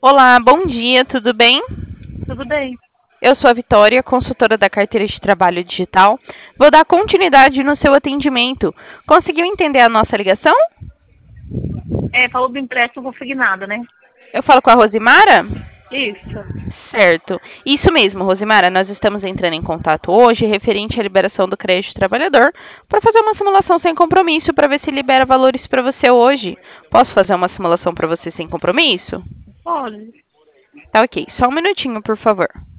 Olá, bom dia, tudo bem? Tudo bem. Eu sou a Vitória, consultora da carteira de trabalho digital. Vou dar continuidade no seu atendimento. Conseguiu entender a nossa ligação? Falou do empréstimo consignado, né? Eu falo com a Rosimara? Isso. Certo. Isso mesmo, Rosimara. Nós estamos entrando em contato hoje referente à liberação do crédito trabalhador para fazer uma simulação sem compromisso para ver se libera valores para você hoje. Posso fazer uma simulação para você sem compromisso? Pode. Tá ok. Só um minutinho, por favor.